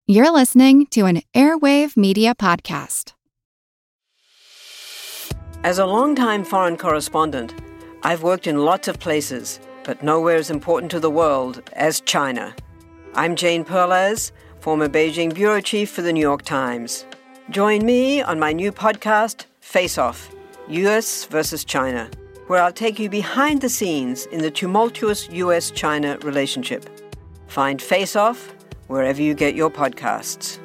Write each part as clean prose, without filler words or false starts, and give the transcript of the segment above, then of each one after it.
You're listening to an Airwave Media Podcast. As a longtime foreign correspondent, I've worked in lots of places, but nowhere as important to the world as China. I'm Jane Perlez, former Beijing bureau chief for the New York Times. Join me on my new podcast, Face Off, U.S. versus China, where I'll take you behind the scenes in the tumultuous U.S.-China relationship. Find Face Off wherever you get your podcasts.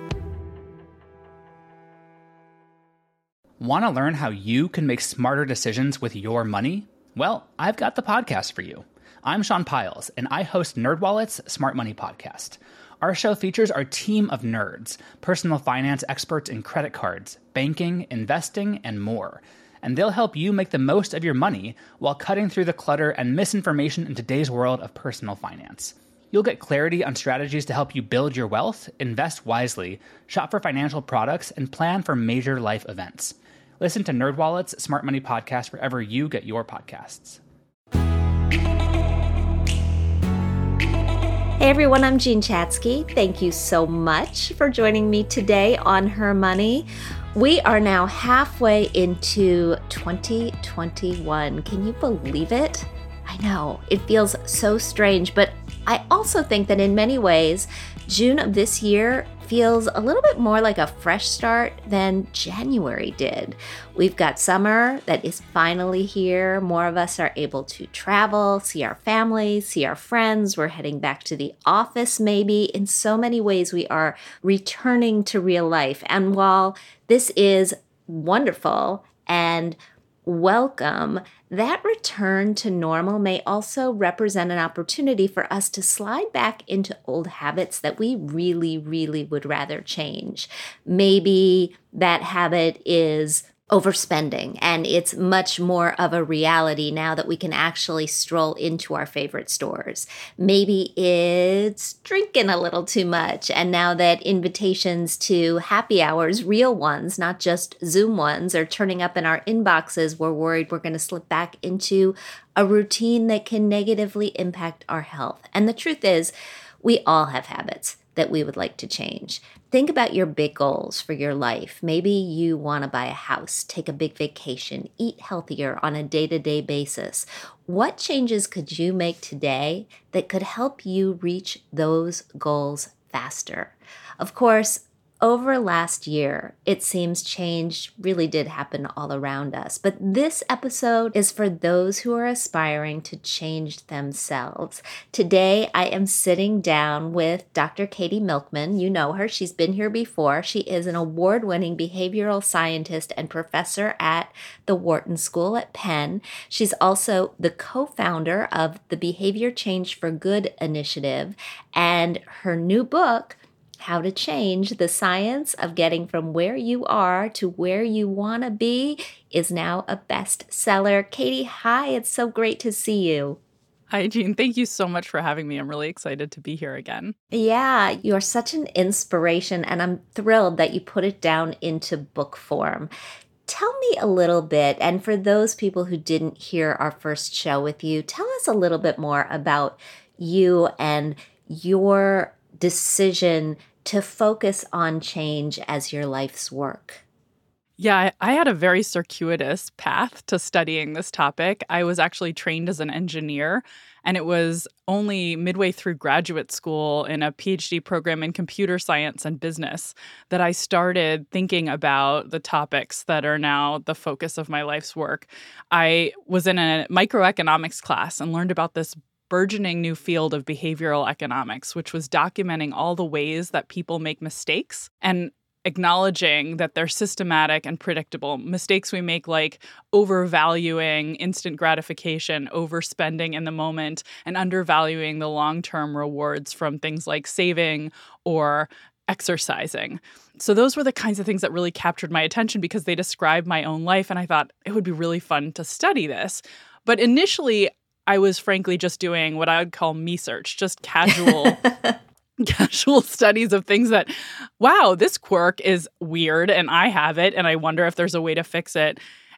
Want to learn how you can make smarter decisions with your money? Well, I've got the podcast for you. I'm Sean Piles, and I host NerdWallet's Smart Money Podcast. Our show features our team of nerds, personal finance experts in credit cards, banking, investing, and more. And they'll help you make the most of your money while cutting through the clutter and misinformation in today's world of personal finance. You'll get clarity on strategies to help you build your wealth, invest wisely, shop for financial products, and plan for major life events. Listen to NerdWallet's Smart Money Podcast wherever you get your podcasts. Hey everyone, I'm Jean Chatzky. Thank you so much for joining me today on Her Money. We are now halfway into 2021. Can you believe it? I know, it feels so strange, but I also think that in many ways, June of this year feels a little bit more like a fresh start than January did. We've got summer that is finally here. More of us are able to travel, see our families, see our friends. We're heading back to the office maybe. In so many ways, we are returning to real life. And while this is wonderful and welcome, that return to normal may also represent an opportunity for us to slide back into old habits that we really, really would rather change. Maybe that habit is overspending, and it's much more of a reality now that we can actually stroll into our favorite stores. Maybe it's drinking a little too much, and now that invitations to happy hours, real ones, not just Zoom ones, are turning up in our inboxes, we're worried we're going to slip back into a routine that can negatively impact our health. And the truth is, we all have habits that we would like to change. Think about your big goals for your life. Maybe you want to buy a house, take a big vacation, eat healthier on a day-to-day basis. What changes could you make today that could help you reach those goals faster? Of course, over last year, it seems change really did happen all around us. But this episode is for those who are aspiring to change themselves. Today, I am sitting down with Dr. Katie Milkman. You know her. She's been here before. She is an award-winning behavioral scientist and professor at the Wharton School at Penn. She's also the co-founder of the Behavior Change for Good initiative, and her new book, How to Change the Science of Getting from Where You Are to Where You Want to Be, is now a bestseller. Katie, hi, it's so great to see you. Hi, Jean. Thank you so much for having me. I'm really excited to be here again. Yeah, you're such an inspiration, and I'm thrilled that you put it down into book form. Tell me a little bit, and for those people who didn't hear our first show with you, tell us a little bit more about you and your decision to focus on change as your life's work. Yeah, I had a very circuitous path to studying this topic. I was actually trained as an engineer, and it was only midway through graduate school in a PhD program in computer science and business that I started thinking about the topics that are now the focus of my life's work. I was in a microeconomics class and learned about this burgeoning new field of behavioral economics, which was documenting all the ways that people make mistakes and acknowledging that they're systematic and predictable. Mistakes we make, like overvaluing instant gratification, overspending in the moment, and undervaluing the long-term rewards from things like saving or exercising. So those were the kinds of things that really captured my attention because they describe my own life, and I thought it would be really fun to study this. But initially, I was frankly just doing what I would call me-search, just casual studies of things that, wow, this quirk is weird and I have it and I wonder if there's a way to fix it.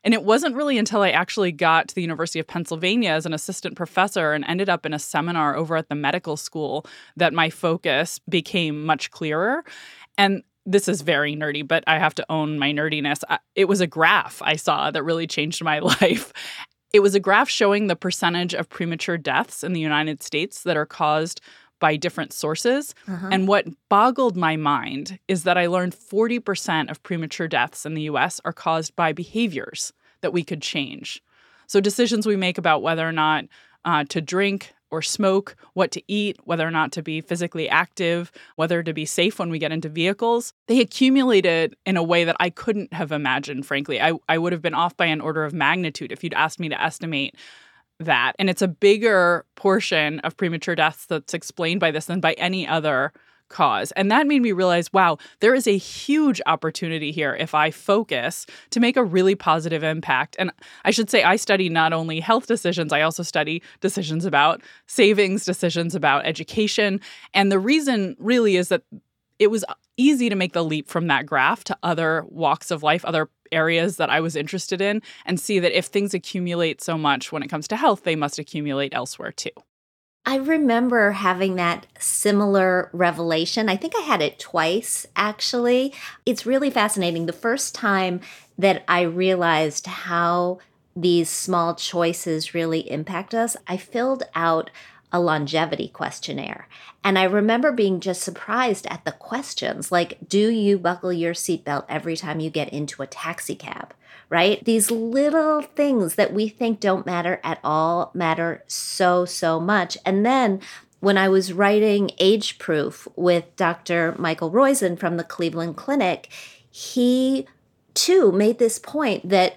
And it wasn't really until I actually got to the University of Pennsylvania as an assistant professor and ended up in a seminar over at the medical school that my focus became much clearer. And this is very nerdy, but I have to own my nerdiness. It was a graph I saw that really changed my life. It was a graph showing the percentage of premature deaths in the United States that are caused by different sources. And what boggled my mind is that I learned 40% of premature deaths in the US are caused by behaviors that we could change. So decisions we make about whether or not to drink or smoke, what to eat, whether or not to be physically active, whether to be safe when we get into vehicles, they accumulated in a way that I couldn't have imagined, frankly. I would have been off by an order of magnitude if you'd asked me to estimate that. And it's a bigger portion of premature deaths that's explained by this than by any other cause. And that made me realize, wow, there is a huge opportunity here if I focus to make a really positive impact. And I should say I study not only health decisions, I also study decisions about savings, decisions about education. And the reason really is that it was easy to make the leap from that graph to other walks of life, other areas that I was interested in, and see that if things accumulate so much when it comes to health, they must accumulate elsewhere too. I remember having that similar revelation. I think I had it twice, actually. It's really fascinating. The first time that I realized how these small choices really impact us, I filled out a longevity questionnaire. And I remember being just surprised at the questions, like, do you buckle your seatbelt every time you get into a taxi cab, right? These little things that we think don't matter at all matter so, so much. And then when I was writing Age Proof with Dr. Michael Roizen from the Cleveland Clinic, he too made this point that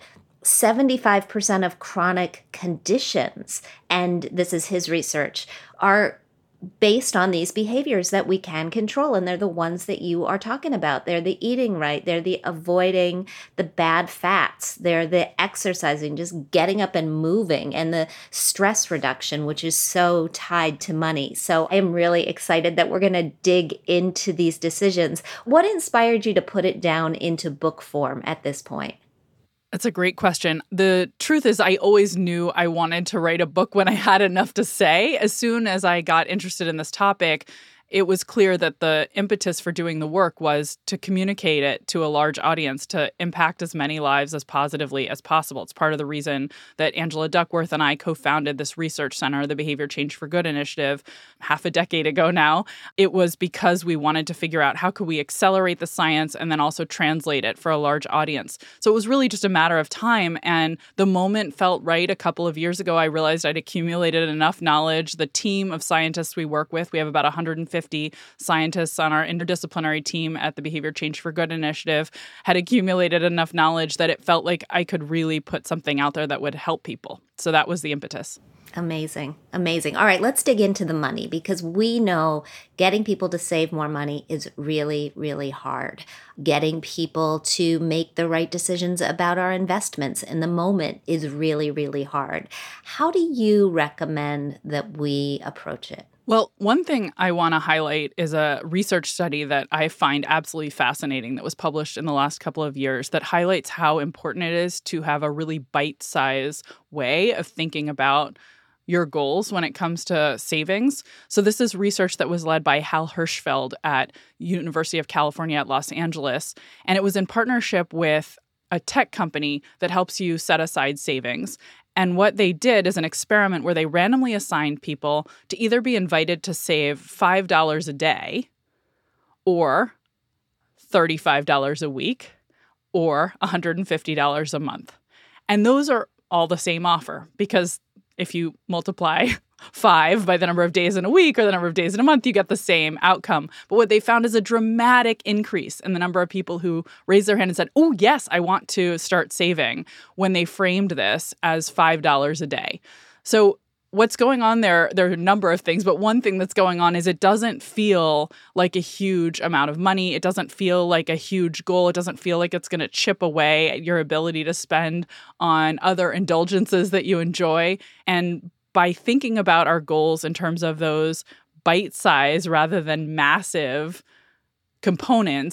75% of chronic conditions, and this is his research, are based on these behaviors that we can control. And they're the ones that you are talking about. They're the eating right. They're the avoiding the bad fats. They're the exercising, just getting up and moving, and the stress reduction, which is so tied to money. So I'm really excited that we're going to dig into these decisions. What inspired you to put it down into book form at this point? That's a great question. The truth is, I always knew I wanted to write a book when I had enough to say. As soon as I got interested in this topic, it was clear that the impetus for doing the work was to communicate it to a large audience, to impact as many lives as positively as possible. It's part of the reason that Angela Duckworth and I co-founded this research center, the Behavior Change for Good initiative, half a decade ago now. It was because we wanted to figure out how could we accelerate the science and then also translate it for a large audience. So it was really just a matter of time. And the moment felt right. A couple of years ago, I realized I'd accumulated enough knowledge. The team of scientists we work with, we have about 150 scientists on our interdisciplinary team at the Behavior Change for Good initiative, had accumulated enough knowledge that it felt like I could really put something out there that would help people. So that was the impetus. Amazing. Amazing. All right, let's dig into the money, because we know getting people to save more money is really, really hard. Getting people to make the right decisions about our investments in the moment is really, really hard. How do you recommend that we approach it? Well, one thing I want to highlight is a research study that I find absolutely fascinating that was published in the last couple of years that highlights how important it is to have a really bite-sized way of thinking about your goals when it comes to savings. So this is research that was led by Hal Hershfeld at University of California at Los Angeles, and it was in partnership with a tech company that helps you set aside savings. And what they did is an experiment where they randomly assigned people to either be invited to save $5 a day or $35 a week or $150 a month. And those are all the same offer, because if you multiply 5 by the number of days in a week or the number of days in a month, you get the same outcome. But what they found is a dramatic increase in the number of people who raised their hand and said, oh, yes, I want to start saving, when they framed this as $5 a day. So what's going on there are a number of things, but one thing that's going on is it doesn't feel like a huge amount of money. It doesn't feel like a huge goal. It doesn't feel like it's going to chip away at your ability to spend on other indulgences that you enjoy. And by thinking about our goals in terms of those bite-size rather than massive components,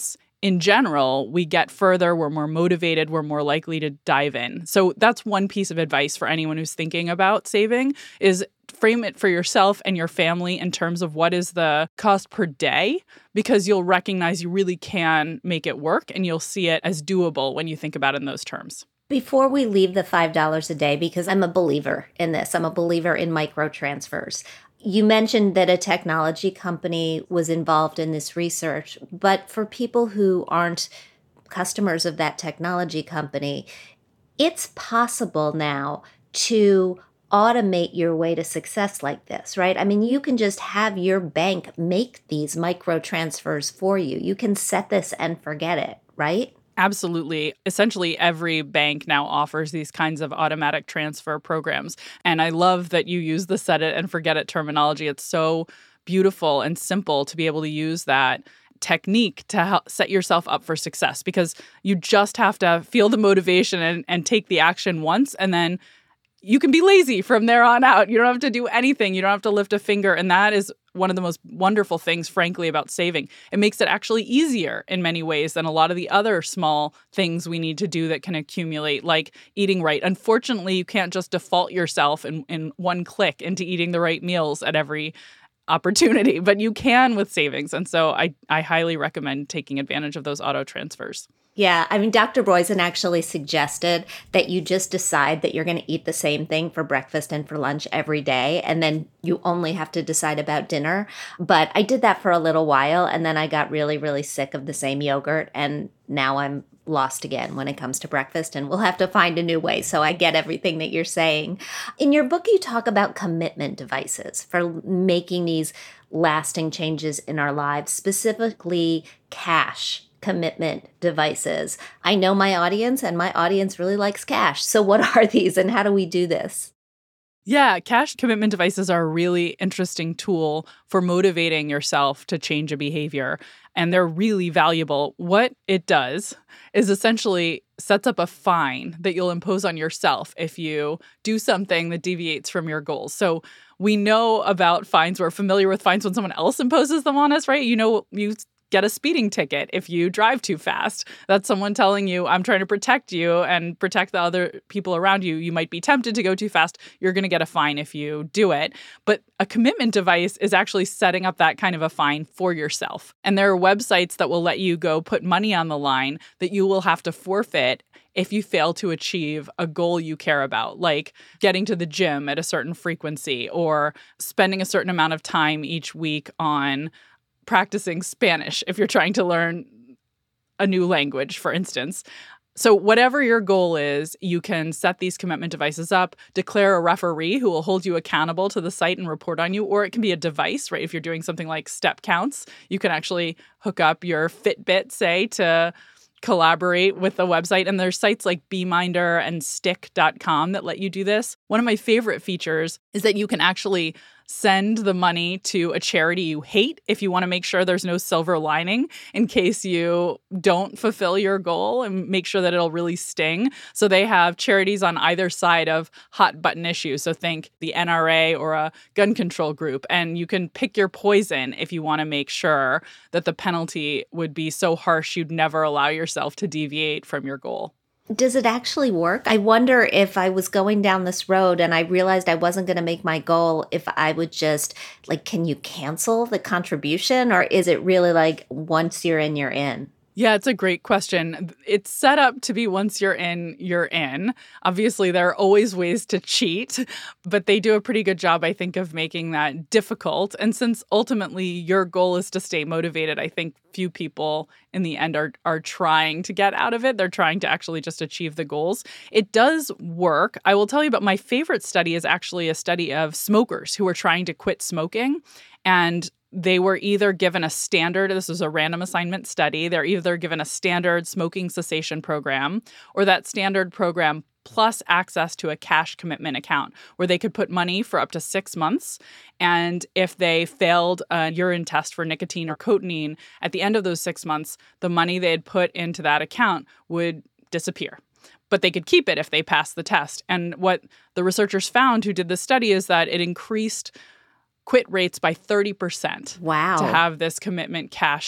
in general, we get further, we're more motivated, we're more likely to dive in. So that's one piece of advice for anyone who's thinking about saving is frame it for yourself and your family in terms of what is the cost per day, because you'll recognize you really can make it work and you'll see it as doable when you think about it in those terms. Before we leave the $5 a day, because I'm a believer in this, I'm a believer in micro transfers. You mentioned that a technology company was involved in this research, but for people who aren't customers of that technology company, it's possible now to automate your way to success like this, right? I mean, you can just have your bank make these micro transfers for you. You can set this and forget it, right? Absolutely. Essentially, every bank now offers these kinds of automatic transfer programs. And I love that you use the set it and forget it terminology. It's so beautiful and simple to be able to use that technique to help set yourself up for success, because you just have to feel the motivation and take the action once, and then you can be lazy from there on out. You don't have to do anything. You don't have to lift a finger. And that is one of the most wonderful things, frankly, about saving. It makes it actually easier in many ways than a lot of the other small things we need to do that can accumulate, like eating right. Unfortunately, you can't just default yourself in one click into eating the right meals at every opportunity, but you can with savings. And so I highly recommend taking advantage of those auto transfers. Yeah, I mean, Dr. Boysen actually suggested that you just decide that you're going to eat the same thing for breakfast and for lunch every day, and then you only have to decide about dinner. But I did that for a little while, and then I got really, really sick of the same yogurt, and now I'm lost again when it comes to breakfast, and we'll have to find a new way. So I get everything that you're saying. In your book, you talk about commitment devices for making these lasting changes in our lives, specifically cash commitment devices. I know my audience, and my audience really likes cash. So what are these, and how do we do this? Yeah, cash commitment devices are a really interesting tool for motivating yourself to change a behavior, and they're really valuable. What it does is essentially sets up a fine that you'll impose on yourself if you do something that deviates from your goals. So we know about fines. We're familiar with fines when someone else imposes them on us, right? You know, you get a speeding ticket if you drive too fast. That's someone telling you, I'm trying to protect you and protect the other people around you. You might be tempted to go too fast. You're going to get a fine if you do it. But a commitment device is actually setting up that kind of a fine for yourself. And there are websites that will let you go put money on the line that you will have to forfeit if you fail to achieve a goal you care about, like getting to the gym at a certain frequency or spending a certain amount of time each week on practicing Spanish if you're trying to learn a new language, for instance. So whatever your goal is, you can set these commitment devices up, declare a referee who will hold you accountable to the site and report on you, or it can be a device, right? If you're doing something like step counts, you can actually hook up your Fitbit, say, to collaborate with the website. And there's sites like Beeminder and Stick.com that let you do this. One of my favorite features is that you can actually send the money to a charity you hate if you want to make sure there's no silver lining in case you don't fulfill your goal, and make sure that it'll really sting. So they have charities on either side of hot button issues. So think the NRA or a gun control group, and you can pick your poison if you want to make sure that the penalty would be so harsh you'd never allow yourself to deviate from your goal. Does it actually work? I wonder if I was going down this road and I realized I wasn't going to make my goal, if I would just, like, can you cancel the contribution? Or is it really like once you're in, you're in? Yeah, it's a great question. It's set up to be once you're in, you're in. Obviously, there are always ways to cheat, but they do a pretty good job, I think, of making that difficult. And since ultimately your goal is to stay motivated, I think few people in the end are trying to get out of it. They're trying to actually just achieve the goals. It does work. I will tell you about my favorite study is actually a study of smokers who are trying to quit smoking. And they were either given a standard, this was a random assignment study, they're either given a standard smoking cessation program, or that standard program plus access to a cash commitment account where they could put money for up to 6 months. And if they failed a urine test for nicotine or cotinine, at the end of those 6 months, the money they had put into that account would disappear. But they could keep it if they passed the test. And what the researchers found who did this study is that it increased quit rates by 30%. Wow. To have this commitment cash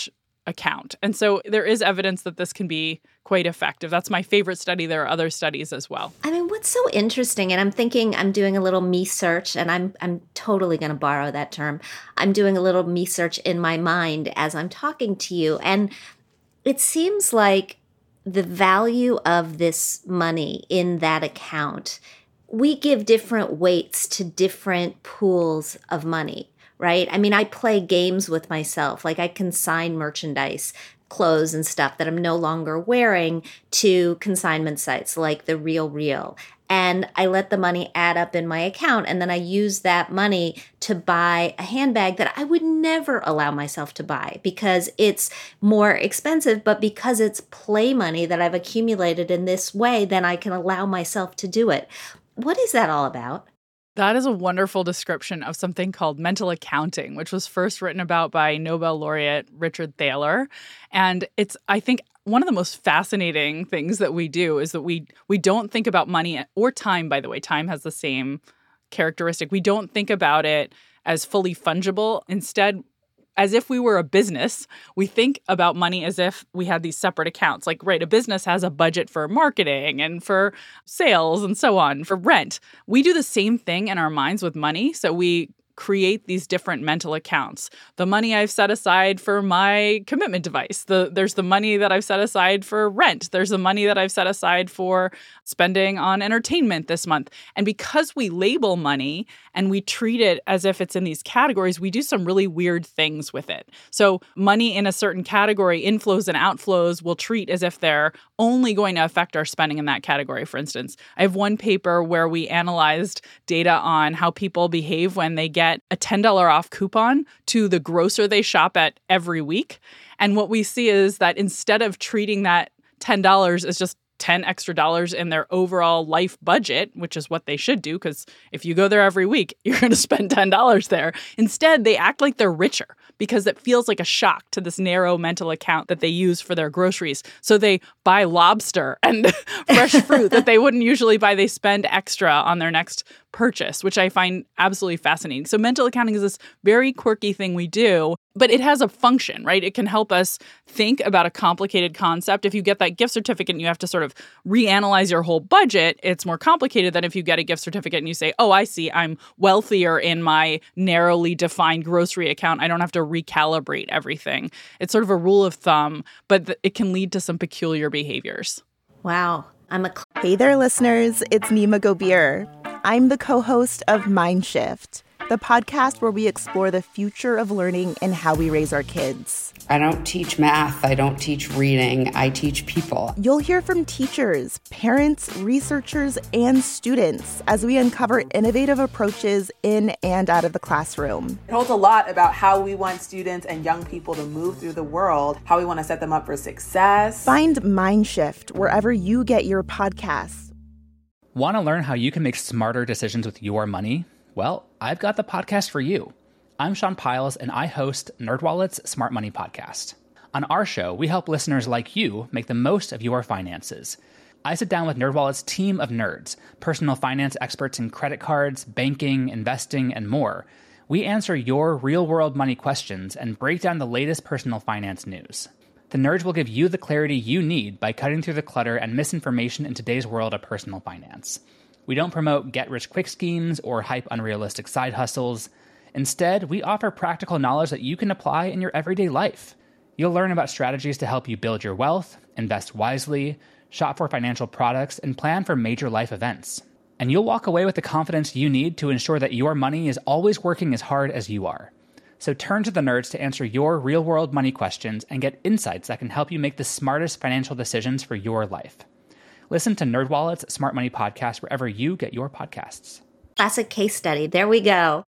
account. And so there is evidence that this can be quite effective. That's my favorite study. There are other studies as well. I mean, what's so interesting, and I'm thinking I'm doing a little me search, and I'm totally going to borrow that term. I'm doing a little me search in my mind as I'm talking to you. And it seems like the value of this money in that account, we give different weights to different pools of money, right? I mean, I play games with myself. Like I consign merchandise, clothes and stuff that I'm no longer wearing to consignment sites like The RealReal. And I let the money add up in my account. And then I use that money to buy a handbag that I would never allow myself to buy because it's more expensive. But because it's play money that I've accumulated in this way, then I can allow myself to do it. What is that all about? That is a wonderful description of something called mental accounting, which was first written about by Nobel laureate Richard Thaler. And it's, I think, one of the most fascinating things that we do is that we don't think about money or time, by the way. Time has the same characteristic. We don't think about it as fully fungible. Instead, as if we were a business, we think about money as if we had these separate accounts. Like, right, a business has a budget for marketing and for sales and so on, for rent. We do the same thing in our minds with money. So we create these different mental accounts. The money I've set aside for my commitment device. There's the money that I've set aside for rent. There's the money that I've set aside for spending on entertainment this month. And because we label money and we treat it as if it's in these categories, we do some really weird things with it. So money in a certain category, inflows and outflows, we'll treat as if they're only going to affect our spending in that category. For instance, I have one paper where we analyzed data on how people behave when they get a $10 off coupon to the grocer they shop at every week. And what we see is that instead of treating that $10 as just $10 extra in their overall life budget, which is what they should do, because if you go there every week, you're going to spend $10 there. Instead, they act like they're richer because it feels like a shock to this narrow mental account that they use for their groceries. So they buy lobster and fresh fruit that they wouldn't usually buy. They spend extra on their next purchase, which I find absolutely fascinating. So mental accounting is this very quirky thing we do, but it has a function, right? It can help us think about a complicated concept. If you get that gift certificate and you have to sort of reanalyze your whole budget, it's more complicated than if you get a gift certificate and you say, oh, I see, I'm wealthier in my narrowly defined grocery account. I don't have to recalibrate everything. It's sort of a rule of thumb, but it can lead to some peculiar behaviors. Wow. Hey there, listeners. It's Nima Gobir. I'm the co-host of Mindshift, the podcast where we explore the future of learning and how we raise our kids. I don't teach math. I don't teach reading. I teach people. You'll hear from teachers, parents, researchers, and students as we uncover innovative approaches in and out of the classroom. It holds a lot about how we want students and young people to move through the world, how we want to set them up for success. Find Mindshift wherever you get your podcasts. Want to learn how you can make smarter decisions with your money? Well, I've got the podcast for you. I'm Sean Pyles, and I host NerdWallet's Smart Money Podcast. On our show, we help listeners like you make the most of your finances. I sit down with NerdWallet's team of nerds, personal finance experts in credit cards, banking, investing, and more. We answer your real-world money questions and break down the latest personal finance news. The nerds will give you the clarity you need by cutting through the clutter and misinformation in today's world of personal finance. We don't promote get-rich-quick schemes or hype unrealistic side hustles. Instead, we offer practical knowledge that you can apply in your everyday life. You'll learn about strategies to help you build your wealth, invest wisely, shop for financial products, and plan for major life events. And you'll walk away with the confidence you need to ensure that your money is always working as hard as you are. So turn to the nerds to answer your real-world money questions and get insights that can help you make the smartest financial decisions for your life. Listen to NerdWallet's Smart Money Podcast wherever you get your podcasts. Classic case study. There we go.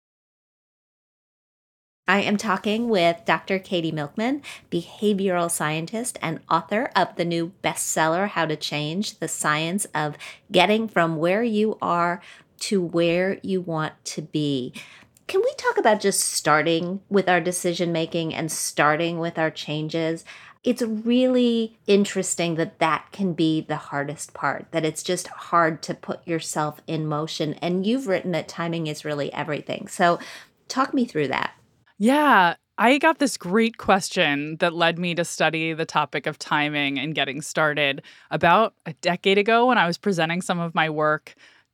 I am talking with Dr. Katie Milkman, behavioral scientist and author of the new bestseller, How to Change: The Science of Getting from Where You Are to Where You Want to Be. Can we talk about just starting with our decision making and starting with our changes? It's really interesting that that can be the hardest part, that it's just hard to put yourself in motion. And you've written that timing is really everything. So talk me through that. Yeah, I got this great question that led me to study the topic of timing and getting started about a decade ago when I was presenting some of my work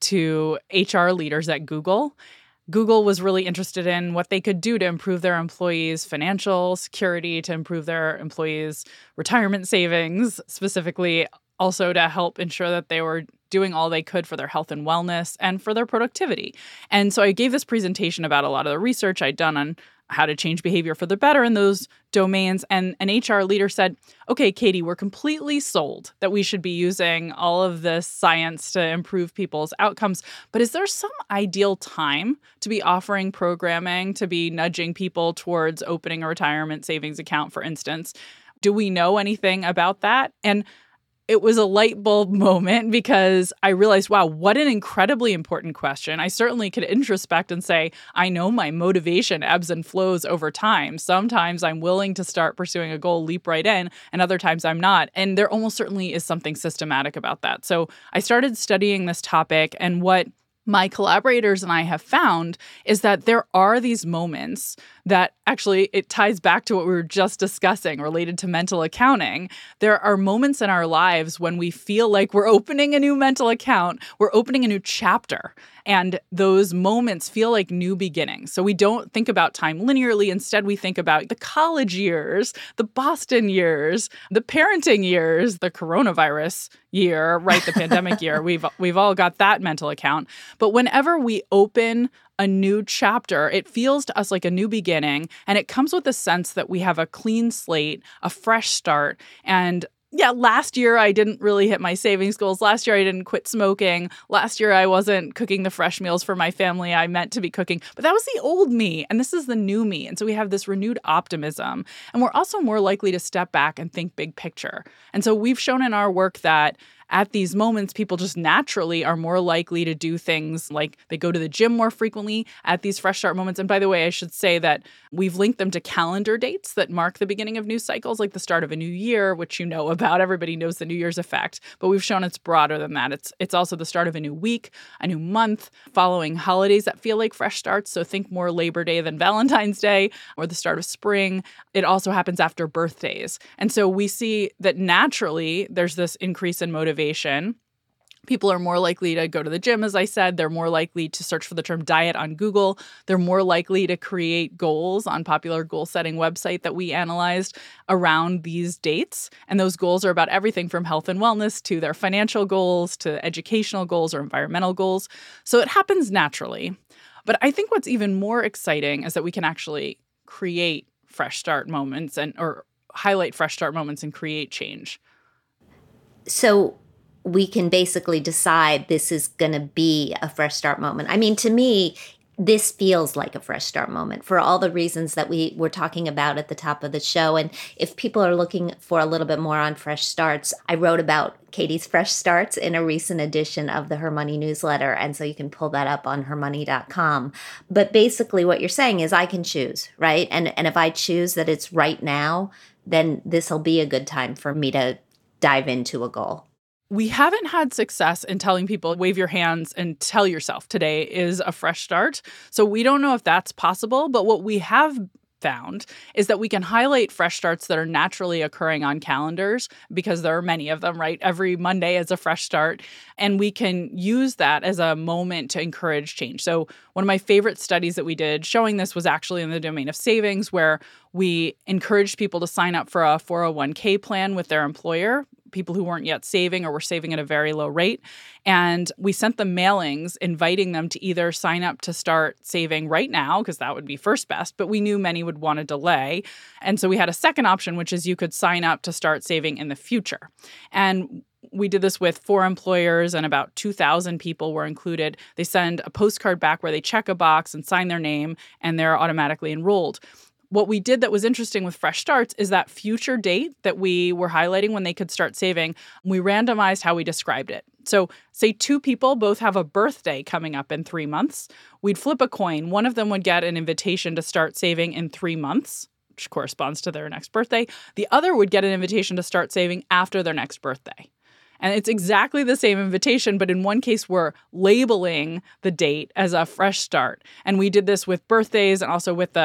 to HR leaders at Google. Google was really interested in what they could do to improve their employees' financial security, to improve their employees' retirement savings, specifically also to help ensure that they were doing all they could for their health and wellness and for their productivity. And so I gave this presentation about a lot of the research I'd done on how to change behavior for the better in those domains. And an HR leader said, okay, Katie, we're completely sold that we should be using all of this science to improve people's outcomes. But is there some ideal time to be offering programming, to be nudging people towards opening a retirement savings account, for instance? Do we know anything about that? And it was a light bulb moment because I realized, wow, what an incredibly important question. I certainly could introspect and say, I know my motivation ebbs and flows over time. Sometimes I'm willing to start pursuing a goal, leap right in, and other times I'm not. And there almost certainly is something systematic about that. So I started studying this topic, and what my collaborators and I have found is that there are these moments that actually it ties back to what we were just discussing related to mental accounting. There are moments in our lives when we feel like we're opening a new mental account, we're opening a new chapter. And those moments feel like new beginnings. So we don't think about time linearly. Instead, we think about the college years, the Boston years, the parenting years, the coronavirus year, right? The pandemic year. We've all got that mental account. But whenever we open a new chapter, it feels to us like a new beginning. And it comes with a sense that we have a clean slate, a fresh start. And yeah, last year I didn't really hit my savings goals. Last year I didn't quit smoking. Last year I wasn't cooking the fresh meals for my family I meant to be cooking. But that was the old me, and this is the new me. And so we have this renewed optimism. And we're also more likely to step back and think big picture. And so we've shown in our work that at these moments, people just naturally are more likely to do things like they go to the gym more frequently at these fresh start moments. And by the way, I should say that we've linked them to calendar dates that mark the beginning of new cycles, like the start of a new year, which you know about. Everybody knows the New Year's effect, but we've shown it's broader than that. It's also the start of a new week, a new month, following holidays that feel like fresh starts. So think more Labor Day than Valentine's Day or the start of spring. It also happens after birthdays. And so we see that naturally there's this increase in motivation. People are more likely to go to the gym, as I said. They're more likely to search for the term diet on Google. They're more likely to create goals on popular goal-setting website that we analyzed around these dates. And those goals are about everything from health and wellness to their financial goals to educational goals or environmental goals. So it happens naturally. But I think what's even more exciting is that we can actually create fresh start moments or highlight fresh start moments and create change. So we can basically decide this is going to be a fresh start moment. I mean, to me, this feels like a fresh start moment for all the reasons that we were talking about at the top of the show. And if people are looking for a little bit more on fresh starts, I wrote about Katie's fresh starts in a recent edition of the Her Money newsletter. And so you can pull that up on hermoney.com. But basically what you're saying is I can choose, right? And if I choose that it's right now, then this will be a good time for me to dive into a goal. We haven't had success in telling people, wave your hands and tell yourself today is a fresh start. So we don't know if that's possible. But what we have found is that we can highlight fresh starts that are naturally occurring on calendars because there are many of them, right? Every Monday is a fresh start. And we can use that as a moment to encourage change. So one of my favorite studies that we did showing this was actually in the domain of savings, where we encouraged people to sign up for a 401k plan with their employer, people who weren't yet saving or were saving at a very low rate. And we sent them mailings inviting them to either sign up to start saving right now, because that would be first best, but we knew many would want to delay. And so we had a second option, which is you could sign up to start saving in the future. And we did this with 4 employers, and about 2,000 people were included. They send a postcard back where they check a box and sign their name, and they're automatically enrolled. What we did that was interesting with Fresh Starts is that future date that we were highlighting when they could start saving, we randomized how we described it. So say 2 people both have a birthday coming up in 3 months. We'd flip a coin. One of them would get an invitation to start saving in 3 months, which corresponds to their next birthday. The other would get an invitation to start saving after their next birthday. And it's exactly the same invitation, but in one case, we're labeling the date as a fresh start. And we did this with birthdays and also with the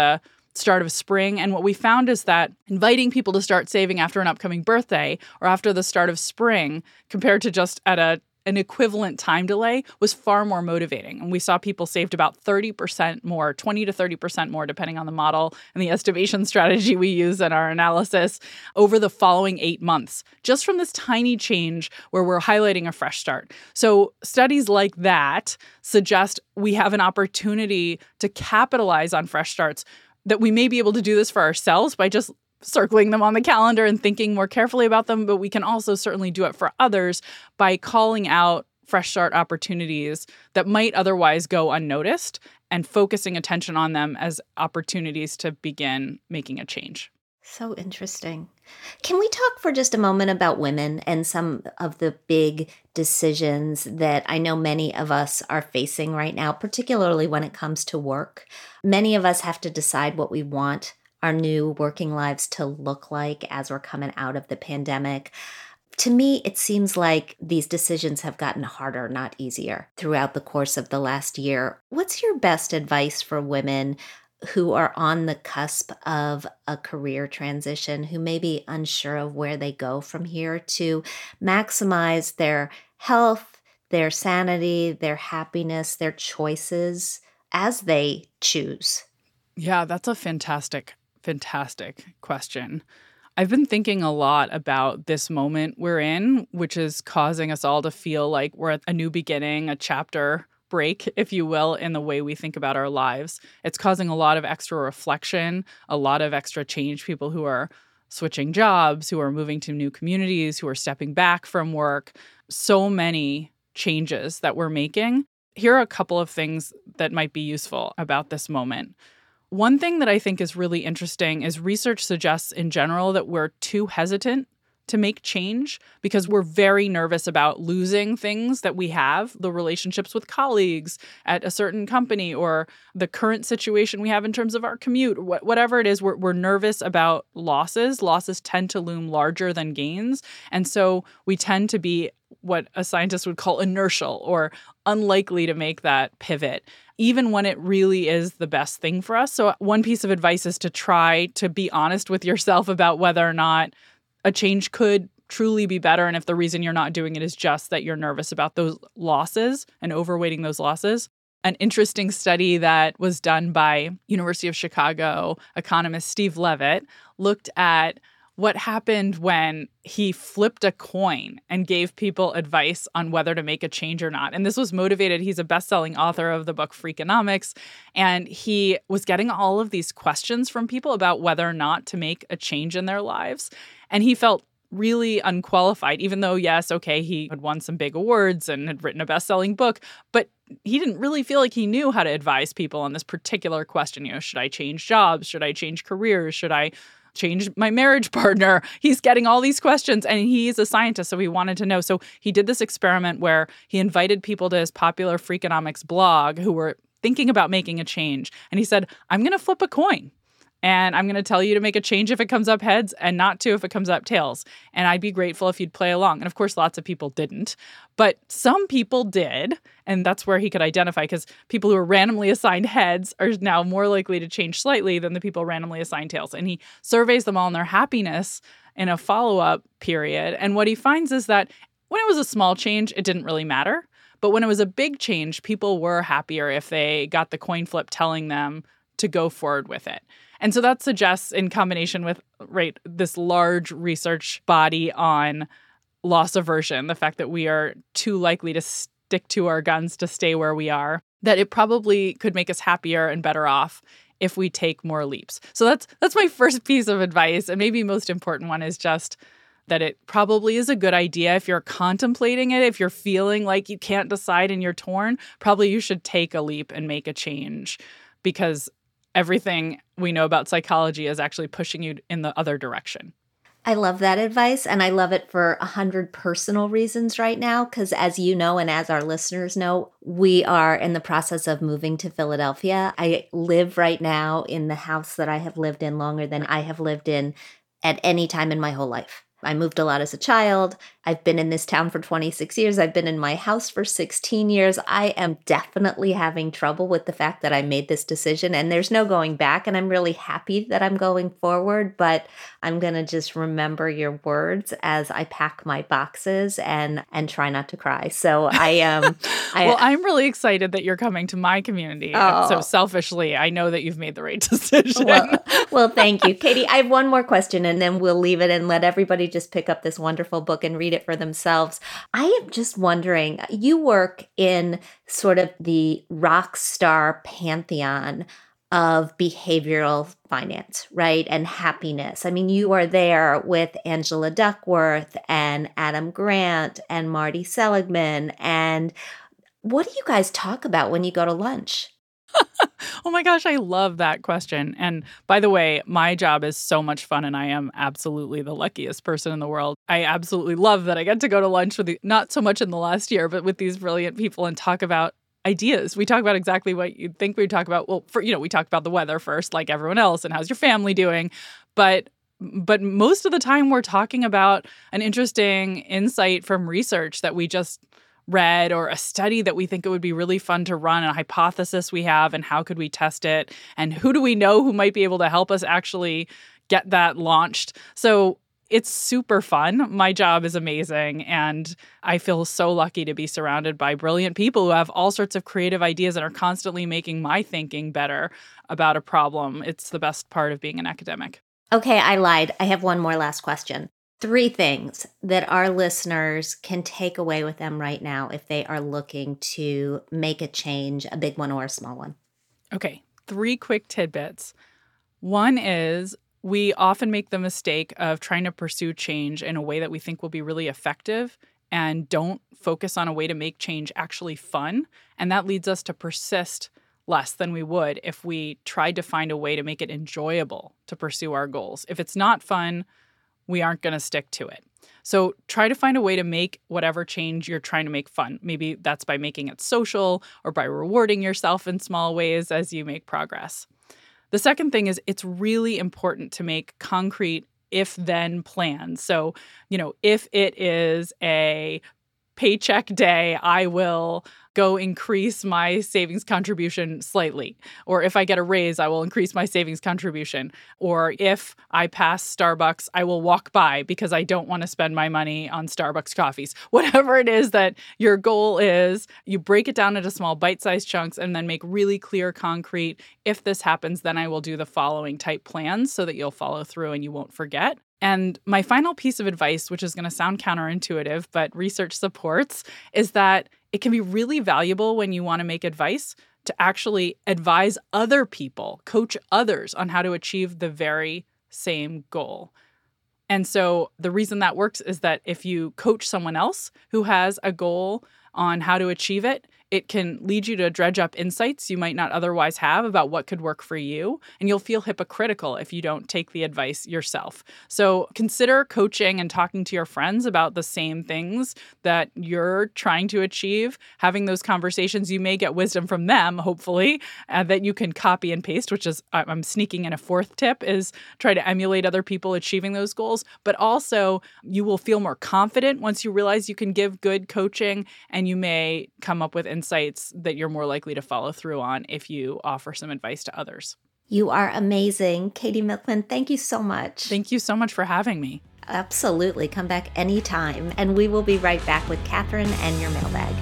start of spring. And what we found is that inviting people to start saving after an upcoming birthday or after the start of spring compared to just at an equivalent time delay was far more motivating. And we saw people saved about 30% more, 20 to 30% more, depending on the model and the estimation strategy we use in our analysis over the following 8 months, just from this tiny change where we're highlighting a fresh start. So studies like that suggest we have an opportunity to capitalize on fresh starts, that we may be able to do this for ourselves by just circling them on the calendar and thinking more carefully about them, but we can also certainly do it for others by calling out fresh start opportunities that might otherwise go unnoticed and focusing attention on them as opportunities to begin making a change. So interesting. Can we talk for just a moment about women and some of the big decisions that I know many of us are facing right now, particularly when it comes to work? Many of us have to decide what we want our new working lives to look like as we're coming out of the pandemic. To me, it seems like these decisions have gotten harder, not easier, throughout the course of the last year. What's your best advice for women who are on the cusp of a career transition, who may be unsure of where they go from here, to maximize their health, their sanity, their happiness, their choices as they choose? Yeah, that's a fantastic question. I've been thinking a lot about this moment we're in, which is causing us all to feel like we're at a new beginning, a chapter break, if you will, in the way we think about our lives. It's causing a lot of extra reflection, a lot of extra change. People who are switching jobs, who are moving to new communities, who are stepping back from work. So many changes that we're making. Here are a couple of things that might be useful about this moment. One thing that I think is really interesting is research suggests in general that we're too hesitant to make change because we're very nervous about losing things that we have, the relationships with colleagues at a certain company or the current situation we have in terms of our commute, whatever it is, we're nervous about losses. Losses tend to loom larger than gains. And so we tend to be what a scientist would call inertial or unlikely to make that pivot, even when it really is the best thing for us. So one piece of advice is to try to be honest with yourself about whether or not a change could truly be better. And if the reason you're not doing it is just that you're nervous about those losses and overweighting those losses. An interesting study that was done by University of Chicago economist Steve Levitt looked at what happened when he flipped a coin and gave people advice on whether to make a change or not. And this was motivated. He's a best-selling author of the book Freakonomics, and he was getting all of these questions from people about whether or not to make a change in their lives. And he felt really unqualified, even though, yes, okay, he had won some big awards and had written a best-selling book, but he didn't really feel like he knew how to advise people on this particular question. You know, should I change jobs? Should I change careers? Should I change my marriage partner? He's getting all these questions, and he's a scientist, so he wanted to know. So he did this experiment where he invited people to his popular Freakonomics blog who were thinking about making a change. And he said, I'm going to flip a coin. And I'm going to tell you to make a change if it comes up heads and not to if it comes up tails. And I'd be grateful if you'd play along. And of course, lots of people didn't. But some people did. And that's where he could identify, because people who are randomly assigned heads are now more likely to change slightly than the people randomly assigned tails. And he surveys them all on their happiness in a follow-up period. And what he finds is that when it was a small change, it didn't really matter. But when it was a big change, people were happier if they got the coin flip telling them to go forward with it. And so that suggests, in combination with this large research body on loss aversion, the fact that we are too likely to stick to our guns to stay where we are, that it probably could make us happier and better off if we take more leaps. So that's my first piece of advice. And maybe most important one is just that it probably is a good idea if you're contemplating it, if you're feeling like you can't decide and you're torn, probably you should take a leap and make a change, because everything we know about psychology is actually pushing you in the other direction. I love that advice, and I love it for 100 personal reasons right now, because as you know, and as our listeners know, we are in the process of moving to Philadelphia. I live right now in the house that I have lived in longer than I have lived in at any time in my whole life. I moved a lot as a child, I've been in this town for 26 years. I've been in my house for 16 years. I am definitely having trouble with the fact that I made this decision and there's no going back. And I'm really happy that I'm going forward, but I'm going to just remember your words as I pack my boxes and try not to cry. So Well, I'm really excited that you're coming to my community. And so selfishly, I know that you've made the right decision. Well, thank you. Katie, I have one more question and then we'll leave it and let everybody just pick up this wonderful book and read it for themselves. I am just wondering, you work in sort of the rock star pantheon of behavioral finance, right? And happiness. I mean, you are there with Angela Duckworth and Adam Grant and Marty Seligman. And what do you guys talk about when you go to lunch? Oh my gosh, I love that question. And by the way, my job is so much fun and I am absolutely the luckiest person in the world. I absolutely love that I get to go to lunch with not so much in the last year, but with these brilliant people and talk about ideas. We talk about exactly what you'd think we'd talk about. Well, we talk about the weather first, like everyone else, and how's your family doing? But most of the time we're talking about an interesting insight from research that we just read or a study that we think it would be really fun to run, a hypothesis we have, and how could we test it? And who do we know who might be able to help us actually get that launched? So it's super fun. My job is amazing. And I feel so lucky to be surrounded by brilliant people who have all sorts of creative ideas and are constantly making my thinking better about a problem. It's the best part of being an academic. Okay, I lied. I have one more last question. 3 things that our listeners can take away with them right now if they are looking to make a change, a big one or a small one. Okay, 3 quick tidbits. One is we often make the mistake of trying to pursue change in a way that we think will be really effective and don't focus on a way to make change actually fun. And that leads us to persist less than we would if we tried to find a way to make it enjoyable to pursue our goals. If it's not fun, we aren't going to stick to it. So try to find a way to make whatever change you're trying to make fun. Maybe that's by making it social or by rewarding yourself in small ways as you make progress. The second thing is it's really important to make concrete if-then plans. So, if it is a paycheck day, I will go increase my savings contribution slightly. Or if I get a raise, I will increase my savings contribution. Or if I pass Starbucks, I will walk by because I don't want to spend my money on Starbucks coffees. Whatever it is that your goal is, you break it down into small bite-sized chunks and then make really clear, concrete, if this happens, then I will do the following type plans so that you'll follow through and you won't forget. And my final piece of advice, which is going to sound counterintuitive, but research supports, is that it can be really valuable when you want to make advice to actually advise other people, coach others on how to achieve the very same goal. And so the reason that works is that if you coach someone else who has a goal on how to achieve it, it can lead you to dredge up insights you might not otherwise have about what could work for you. And you'll feel hypocritical if you don't take the advice yourself. So consider coaching and talking to your friends about the same things that you're trying to achieve. Having those conversations, you may get wisdom from them, hopefully, that you can copy and paste, which is, I'm sneaking in a 4th tip, is try to emulate other people achieving those goals. But also, you will feel more confident once you realize you can give good coaching, and you may come up with insights that you're more likely to follow through on if you offer some advice to others. You are amazing. Katie Milkman, thank you so much. Thank you so much for having me. Absolutely. Come back anytime. And we will be right back with Catherine and your mailbag.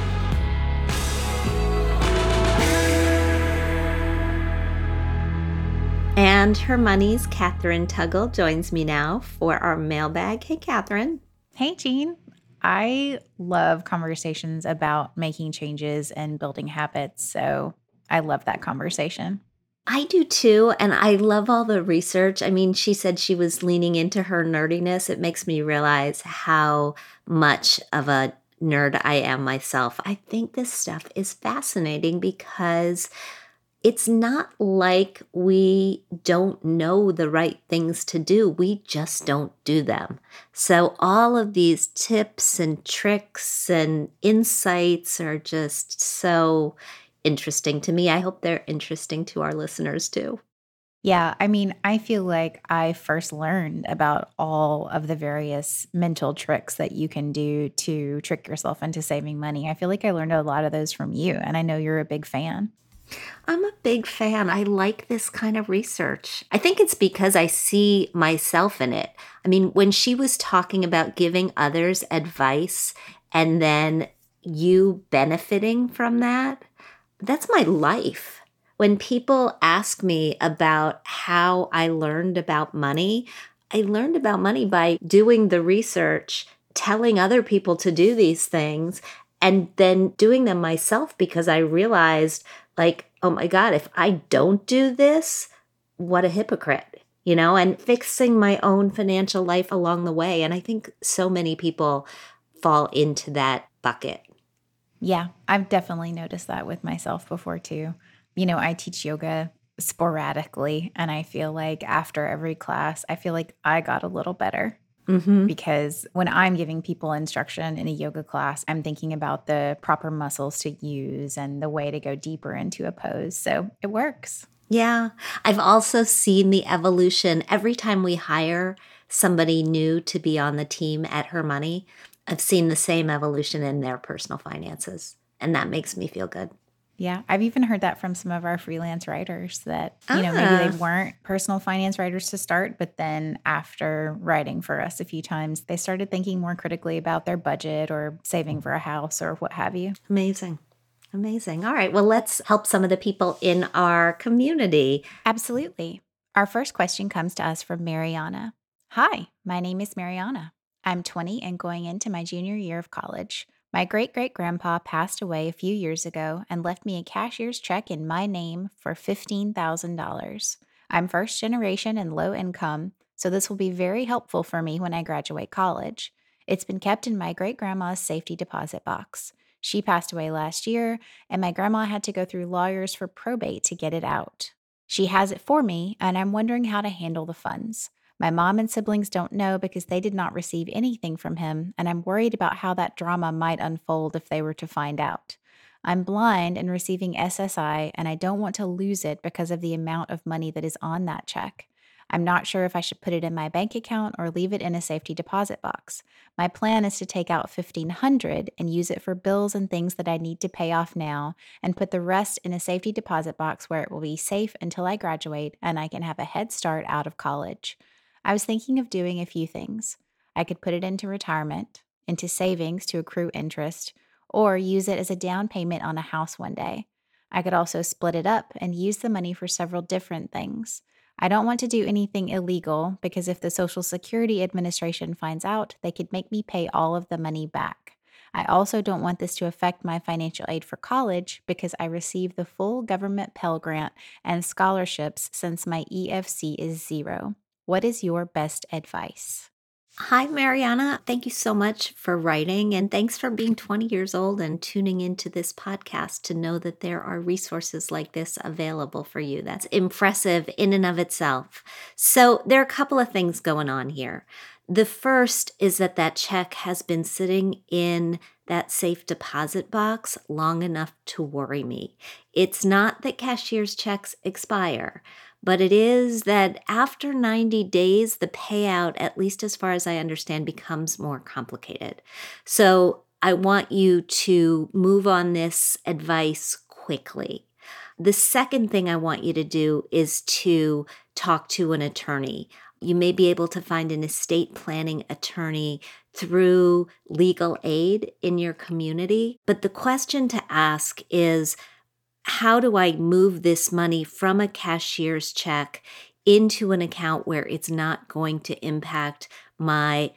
And Her Money's Catherine Tuggle joins me now for our mailbag. Hey, Catherine. Hey, Jean. I love conversations about making changes and building habits, so I love that conversation. I do too, and I love all the research. I mean, she said she was leaning into her nerdiness. It makes me realize how much of a nerd I am myself. I think this stuff is fascinating because it's not like we don't know the right things to do. We just don't do them. So all of these tips and tricks and insights are just so interesting to me. I hope they're interesting to our listeners too. Yeah, I mean, I feel like I first learned about all of the various mental tricks that you can do to trick yourself into saving money. I feel like I learned a lot of those from you, and I know you're a big fan. I'm a big fan. I like this kind of research. I think it's because I see myself in it. I mean, when she was talking about giving others advice and then you benefiting from that, that's my life. When people ask me about how I learned about money, I learned about money by doing the research, telling other people to do these things, and then doing them myself because I realized, like, oh my God, if I don't do this, what a hypocrite, and fixing my own financial life along the way. And I think so many people fall into that bucket. Yeah, I've definitely noticed that with myself before too. I teach yoga sporadically, and I feel like after every class, I feel like I got a little better. Because when I'm giving people instruction in a yoga class, I'm thinking about the proper muscles to use and the way to go deeper into a pose. So it works. Yeah. I've also seen the evolution. Every time we hire somebody new to be on the team at Her Money, I've seen the same evolution in their personal finances. And that makes me feel good. Yeah, I've even heard that from some of our freelance writers that, maybe they weren't personal finance writers to start, but then after writing for us a few times, they started thinking more critically about their budget or saving for a house or what have you. Amazing. Amazing. All right. Well, let's help some of the people in our community. Absolutely. Our first question comes to us from Mariana. Hi, my name is Mariana. I'm 20 and going into my junior year of college. My great-great-grandpa passed away a few years ago and left me a cashier's check in my name for $15,000. I'm first generation and low income, so this will be very helpful for me when I graduate college. It's been kept in my great-grandma's safety deposit box. She passed away last year, and my grandma had to go through lawyers for probate to get it out. She has it for me, and I'm wondering how to handle the funds. My mom and siblings don't know because they did not receive anything from him, and I'm worried about how that drama might unfold if they were to find out. I'm blind and receiving SSI, and I don't want to lose it because of the amount of money that is on that check. I'm not sure if I should put it in my bank account or leave it in a safety deposit box. My plan is to take out $1,500 and use it for bills and things that I need to pay off now, and put the rest in a safety deposit box where it will be safe until I graduate and I can have a head start out of college. I was thinking of doing a few things. I could put it into retirement, into savings to accrue interest, or use it as a down payment on a house one day. I could also split it up and use the money for several different things. I don't want to do anything illegal because if the Social Security Administration finds out, they could make me pay all of the money back. I also don't want this to affect my financial aid for college because I receive the full government Pell Grant and scholarships since my EFC is 0. What is your best advice? Hi, Mariana. Thank you so much for writing, and thanks for being 20 years old and tuning into this podcast to know that there are resources like this available for you. That's impressive in and of itself. So there are a couple of things going on here. The first is that check has been sitting in that safe deposit box long enough to worry me. It's not that cashier's checks expire, but it is that after 90 days, the payout, at least as far as I understand, becomes more complicated. So I want you to move on this advice quickly. The second thing I want you to do is to talk to an attorney. You may be able to find an estate planning attorney through legal aid in your community. But the question to ask is, how do I move this money from a cashier's check into an account where it's not going to impact my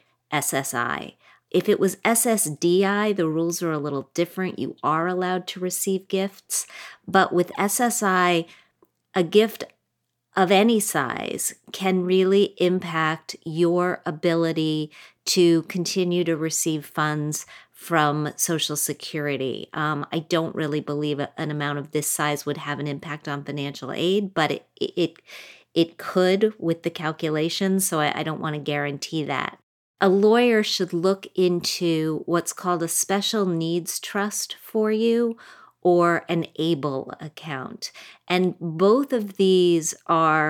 SSI? If it was SSDI, the rules are a little different. You are allowed to receive gifts. But with SSI, a gift of any size can really impact your ability to continue to receive funds from Social Security. I don't really believe an amount of this size would have an impact on financial aid, but it could with the calculations, so I don't want to guarantee that. A lawyer should look into what's called a special needs trust for you, or an ABLE account. And both of these are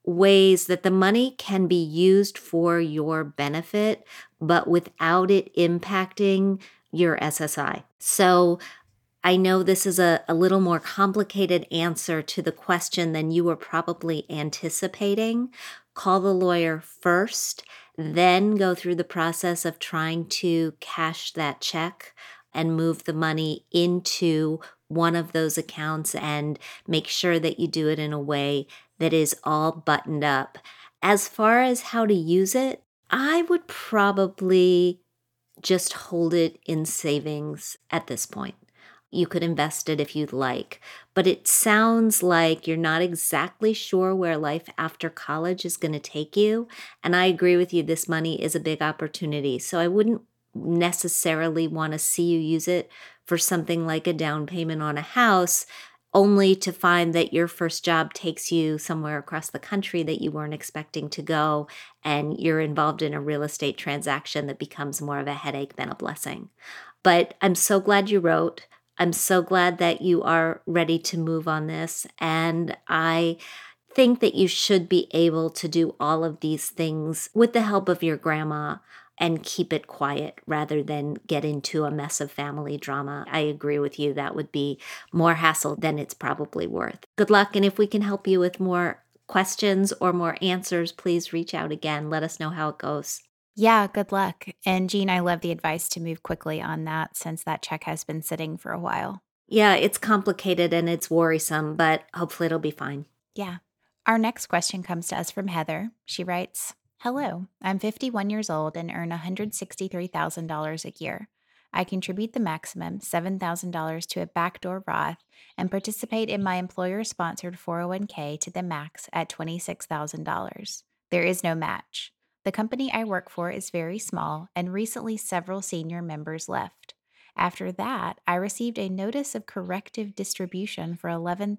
ways that the money can be used for your benefit, but without it impacting your SSI. So I know this is a little more complicated answer to the question than you were probably anticipating. Call the lawyer first, then go through the process of trying to cash that check and move the money into one of those accounts, and make sure that you do it in a way that is all buttoned up. As far as how to use it, I would probably just hold it in savings at this point. You could invest it if you'd like, but it sounds like you're not exactly sure where life after college is going to take you. And I agree with you, this money is a big opportunity. So I wouldn't necessarily want to see you use it for something like a down payment on a house, only to find that your first job takes you somewhere across the country that you weren't expecting to go, and you're involved in a real estate transaction that becomes more of a headache than a blessing. But I'm so glad you wrote. I'm so glad that you are ready to move on this. And I think that you should be able to do all of these things with the help of your grandma and keep it quiet rather than get into a mess of family drama. I agree with you. That would be more hassle than it's probably worth. Good luck. And if we can help you with more questions or more answers, please reach out again. Let us know how it goes. Yeah, good luck. And Jean, I love the advice to move quickly on that since that check has been sitting for a while. Yeah, it's complicated and it's worrisome, but hopefully it'll be fine. Yeah. Our next question comes to us from Heather. She writes, "Hello, I'm 51 years old and earn $163,000 a year. I contribute the maximum, $7,000 to a backdoor Roth and participate in my employer-sponsored 401k to the max at $26,000. There is no match. The company I work for is very small, and recently several senior members left. After that, I received a notice of corrective distribution for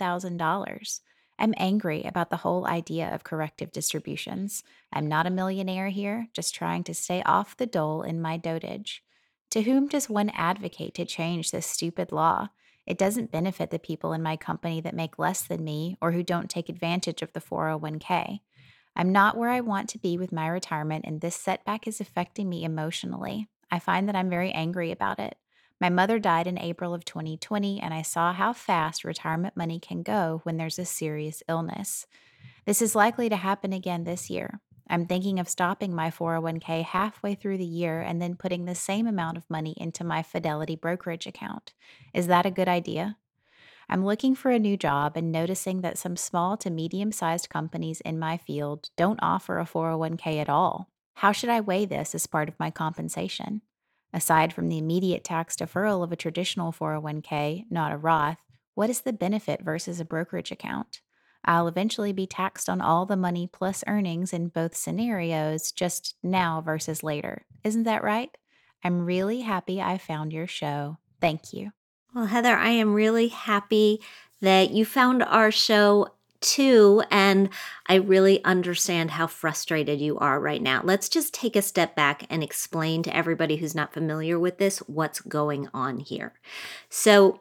$11,000. I'm angry about the whole idea of corrective distributions. I'm not a millionaire here, just trying to stay off the dole in my dotage. To whom does one advocate to change this stupid law? It doesn't benefit the people in my company that make less than me or who don't take advantage of the 401k. I'm not where I want to be with my retirement, and this setback is affecting me emotionally. I find that I'm very angry about it. My mother died in April of 2020, and I saw how fast retirement money can go when there's a serious illness. This is likely to happen again this year. I'm thinking of stopping my 401k halfway through the year and then putting the same amount of money into my Fidelity brokerage account. Is that a good idea? I'm looking for a new job and noticing that some small to medium-sized companies in my field don't offer a 401k at all. How should I weigh this as part of my compensation? Aside from the immediate tax deferral of a traditional 401k, not a Roth, what is the benefit versus a brokerage account? I'll eventually be taxed on all the money plus earnings in both scenarios, just now versus later. Isn't that right? I'm really happy I found your show. Thank you." Well, Heather, I am really happy that you found our show too, and I really understand how frustrated you are right now. Let's just take a step back and explain to everybody who's not familiar with this what's going on here. So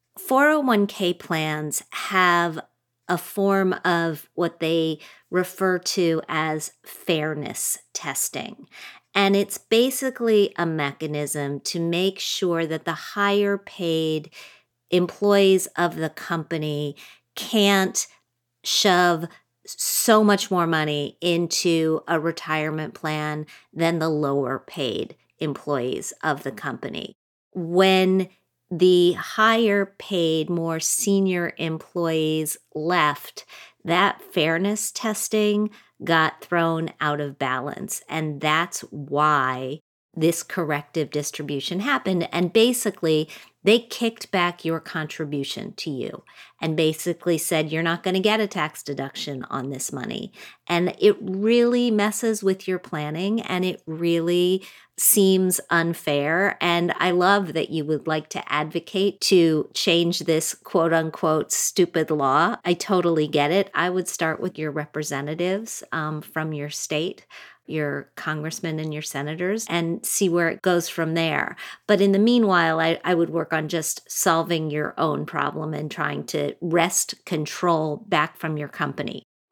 401k plans have a form of what they refer to as fairness testing. And it's basically a mechanism to make sure that the higher paid employees of the company can't shove so much more money into a retirement plan than the lower paid employees of the company. When the higher paid, more senior employees left, that fairness testing got thrown out of balance. And that's why this corrective distribution happened. And basically, they kicked back your contribution to you and basically said, you're not going to get a tax deduction on this money. And it really messes with your planning, and it really seems unfair. And I love that you would like to advocate to change this quote unquote stupid law. I totally get it. I would start with your representatives from your state, your congressmen and your senators, and see where it goes from there. But in the meanwhile, I would work on just solving your own problem and trying to wrest control back from your company.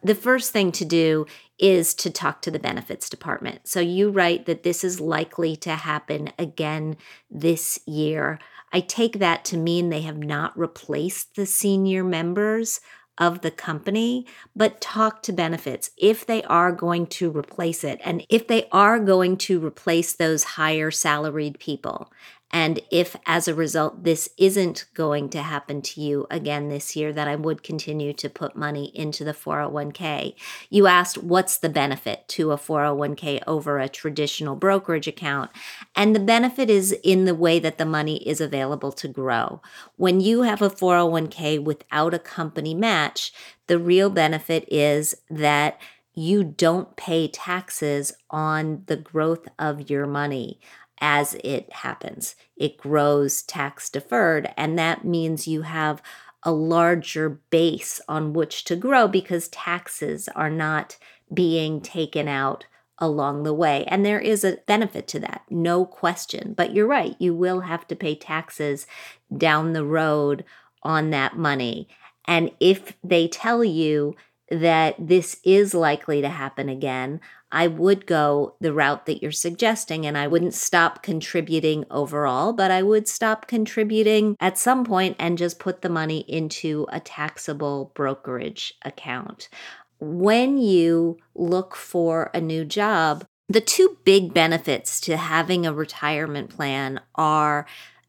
The first thing to do is to talk to the benefits department. So you write that this is likely to happen again this year. I take that to mean they have not replaced the senior members of the company, but talk to benefits if they are going to replace it. And if they are going to replace those higher salaried people, and if as a result this isn't going to happen to you again this year, that I would continue to put money into the 401k. You asked what's the benefit to a 401k over a traditional brokerage account. And the benefit is in the way that the money is available to grow. When you have a 401k without a company match, the real benefit is that you don't pay taxes on the growth of your money. As it happens, it grows tax deferred, and that means you have a larger base on which to grow because taxes are not being taken out along the way. And there is a benefit to that, no question. But you're right, you will have to pay taxes down the road on that money. And if they tell you that this is likely to happen again, I would go the route that you're suggesting, and I wouldn't stop contributing overall, but I would stop contributing at some point and just put the money into a taxable brokerage account. When you look for a new job, the two big benefits to having a retirement plan are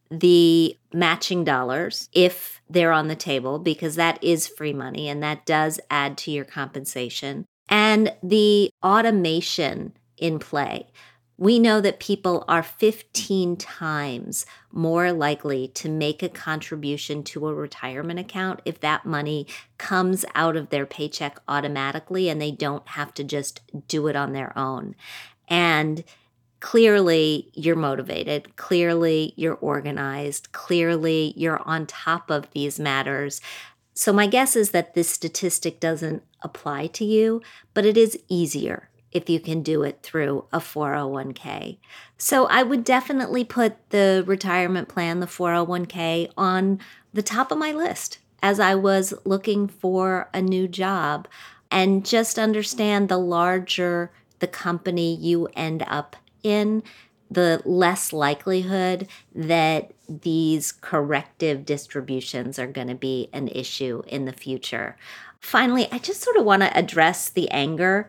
the matching dollars, if they're on the table, because that is free money and that does add to your compensation, and the automation in play. We know that people are 15 times more likely to make a contribution to a retirement account if that money comes out of their paycheck automatically and they don't have to just do it on their own. And clearly, you're motivated. Clearly, you're organized. Clearly, you're on top of these matters. So my guess is that this statistic doesn't apply to you, but it is easier if you can do it through a 401k. So I would definitely put the retirement plan, the 401k, on the top of my list as I was looking for a new job. And just understand the larger the company you end up in, the less likelihood that these corrective distributions are going to be an issue in the future. Finally, I just sort of want to address the anger.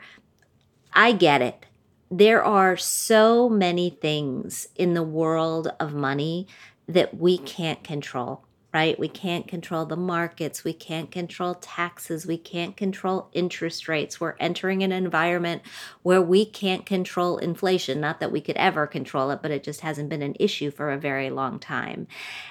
I get it. There are so many things in the world of money that we can't control, right? We can't control the markets. We can't control taxes. We can't control interest rates. We're entering an environment where we can't control inflation. Not that we could ever control it, but it just hasn't been an issue for a very long time.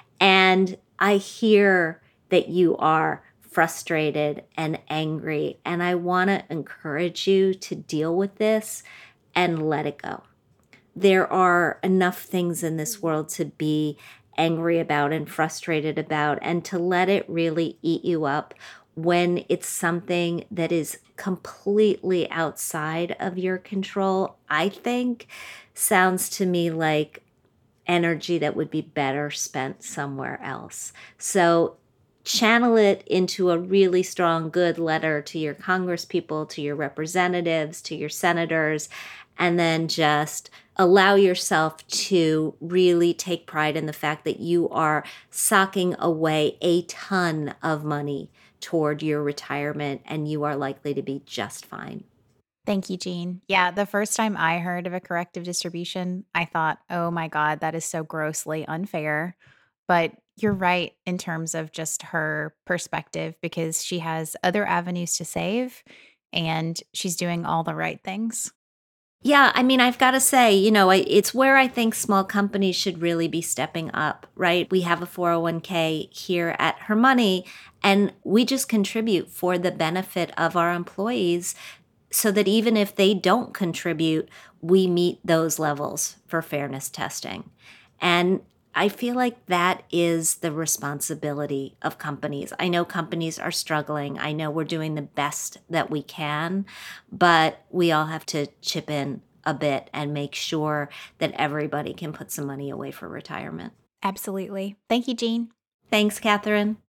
And I hear that you are frustrated and angry, and I want to encourage you to deal with this and let it go. There are enough things in this world to be angry about and frustrated about, and to let it really eat you up when it's something that is completely outside of your control, I think sounds to me like energy that would be better spent somewhere else. So channel it into a really strong, good letter to your congresspeople, to your representatives, to your senators, and then just allow yourself to really take pride in the fact that you are socking away a ton of money toward your retirement, and you are likely to be just fine. Thank you, Jean. Yeah, the first time I heard of a corrective distribution, I thought, oh my God, that is so grossly unfair. But you're right in terms of just her perspective, because she has other avenues to save and she's doing all the right things. Yeah, I mean, I've got to say, it's where I think small companies should really be stepping up, right? We have a 401k here at Her Money, and we just contribute for the benefit of our employees so that even if they don't contribute, we meet those levels for fairness testing. And I feel like that is the responsibility of companies. I know companies are struggling. I know we're doing the best that we can, but we all have to chip in a bit and make sure that everybody can put some money away for retirement. Absolutely. Thank you, Jean. Thanks, Catherine.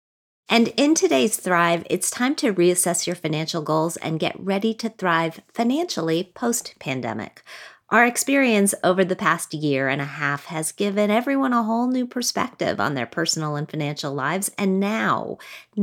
And in today's Thrive, it's time to reassess your financial goals and get ready to thrive financially post-pandemic. Our experience over the past year and a half has given everyone a whole new perspective on their personal and financial lives, and now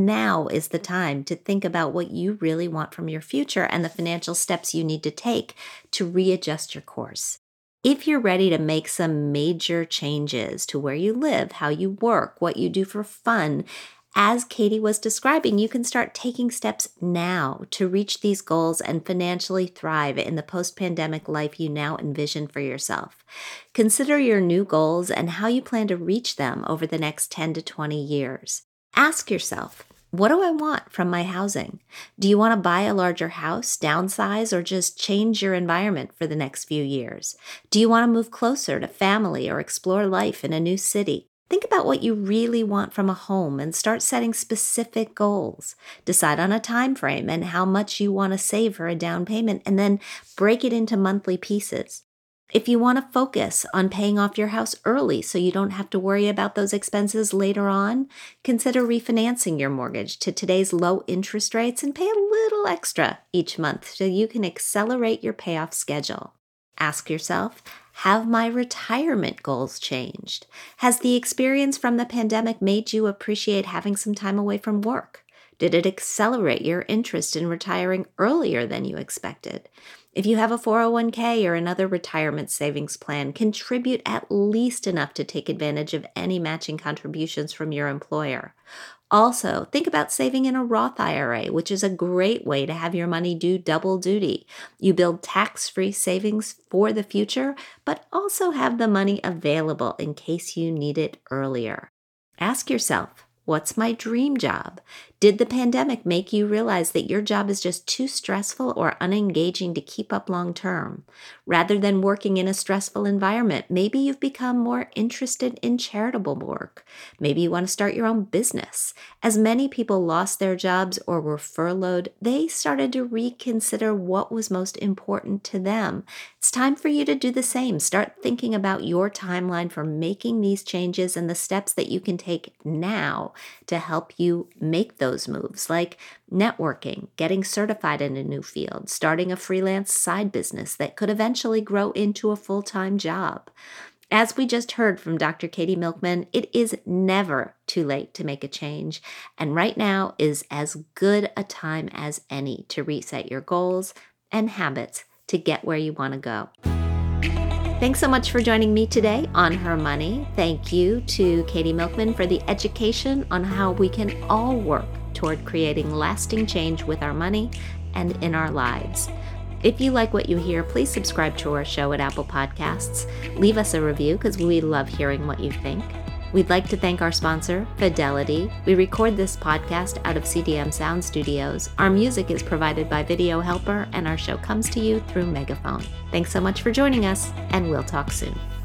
is the time to think about what you really want from your future and the financial steps you need to take to readjust your course. If you're ready to make some major changes to where you live, how you work, what you do for fun, as Katie was describing, you can start taking steps now to reach these goals and financially thrive in the post-pandemic life you now envision for yourself. Consider your new goals and how you plan to reach them over the next 10 to 20 years. Ask yourself, what do I want from my housing? Do you want to buy a larger house, downsize, or just change your environment for the next few years? Do you want to move closer to family or explore life in a new city? Think about what you really want from a home and start setting specific goals. Decide on a time frame and how much you want to save for a down payment, and then break it into monthly pieces. If you want to focus on paying off your house early so you don't have to worry about those expenses later on, consider refinancing your mortgage to today's low interest rates and pay a little extra each month so you can accelerate your payoff schedule. Ask yourself, have my retirement goals changed? Has the experience from the pandemic made you appreciate having some time away from work? Did it accelerate your interest in retiring earlier than you expected? If you have a 401k or another retirement savings plan, contribute at least enough to take advantage of any matching contributions from your employer. Also, think about saving in a Roth IRA, which is a great way to have your money do double duty. You build tax-free savings for the future, but also have the money available in case you need it earlier. Ask yourself, what's my dream job? Did the pandemic make you realize that your job is just too stressful or unengaging to keep up long term? Rather than working in a stressful environment, maybe you've become more interested in charitable work. Maybe you want to start your own business. As many people lost their jobs or were furloughed, they started to reconsider what was most important to them. It's time for you to do the same. Start thinking about your timeline for making these changes and the steps that you can take now to help you make those moves, like networking, getting certified in a new field, starting a freelance side business that could eventually grow into a full-time job. As we just heard from Dr. Katie Milkman, it is never too late to make a change, and right now is as good a time as any to reset your goals and habits to get where you want to go. Thanks so much for joining me today on Her Money. Thank you to Katie Milkman for the education on how we can all work toward creating lasting change with our money and in our lives. If you like what you hear, please subscribe to our show at Apple Podcasts. Leave us a review because we love hearing what you think. We'd like to thank our sponsor, Fidelity. We record this podcast out of CDM Sound Studios. Our music is provided by Video Helper, and our show comes to you through Megaphone. Thanks so much for joining us, and we'll talk soon.